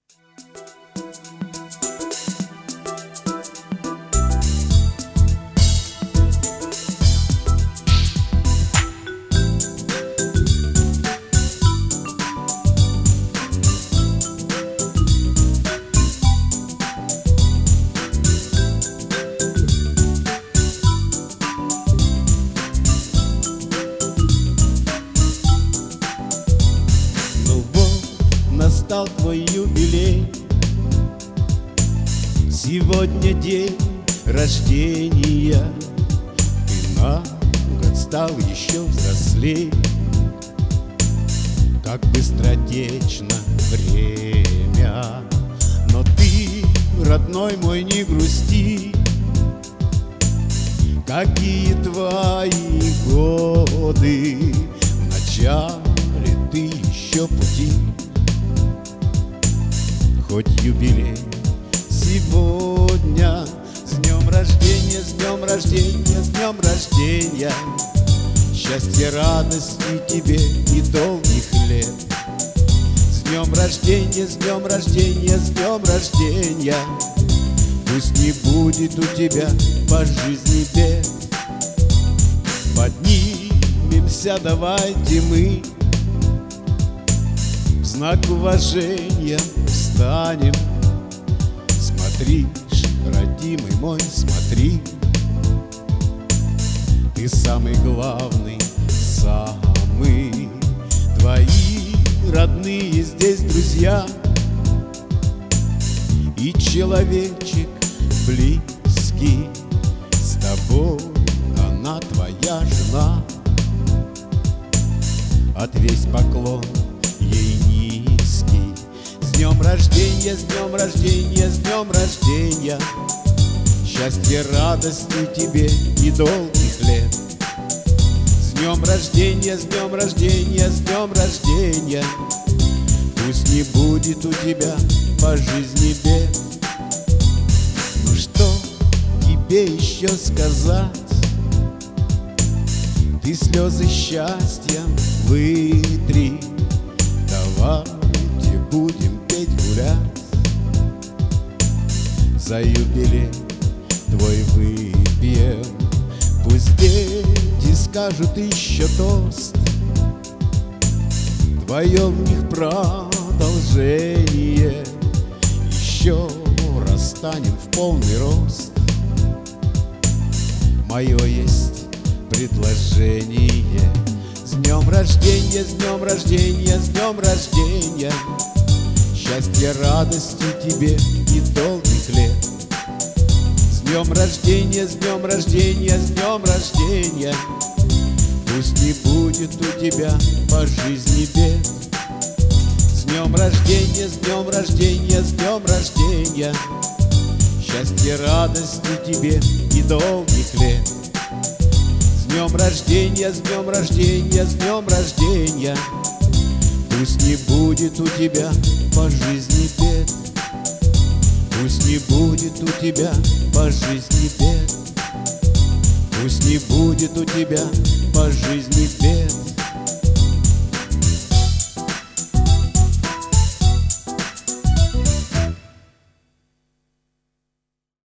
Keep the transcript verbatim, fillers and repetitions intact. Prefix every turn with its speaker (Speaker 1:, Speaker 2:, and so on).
Speaker 1: Настал твой юбилей, сегодня день рождения. Ты на год стал еще взрослей. Как быстротечно время, но ты, родной мой, не грусти. Какие твои годы, в начале ты еще пути. Хоть юбилей сегодня, с днем рождения, с днем рождения, с днем рождения. Счастья, радости тебе и долгих лет. С днем рождения, с днем рождения, с днем рождения. Пусть не будет у тебя по жизни бед. Поднимемся, давайте мы, в знак уважения встанем. Смотри, родимый мой, смотри, ты самый главный, самый. Твои родные здесь друзья и человечек близкий. С тобой она твоя жена. Отвесь поклон ей низкий. С днем рождения, с днем рождения, с днем рождения. Счастья, радости тебе и долгих лет. С днем рождения, с днем рождения, с днем рождения. Пусть не будет у тебя по жизни бед. Ну что тебе еще сказать? Ты слезы счастья вытри. Давайте будем петь, гулять. За юбилей твой выпьем. Пусть дети скажут еще тост. Твое в них продолжение. Еще раз станем в полный рост. Мое есть предложение. С днем рождения, с днем рождения, с днем рождения. Счастья, радости тебе и долгих лет. С днем рождения, с днем рождения, с днем рождения. Пусть не будет у тебя по жизни бед. С днем рождения, с днем рождения, с днем рождения. Счастья, радости тебе и долгих лет. С днем рождения, с днем рождения, с днем рождения. Пусть не будет у тебя по жизни бед. Пусть не будет у тебя по жизни бед. Пусть не будет у тебя по жизни бед.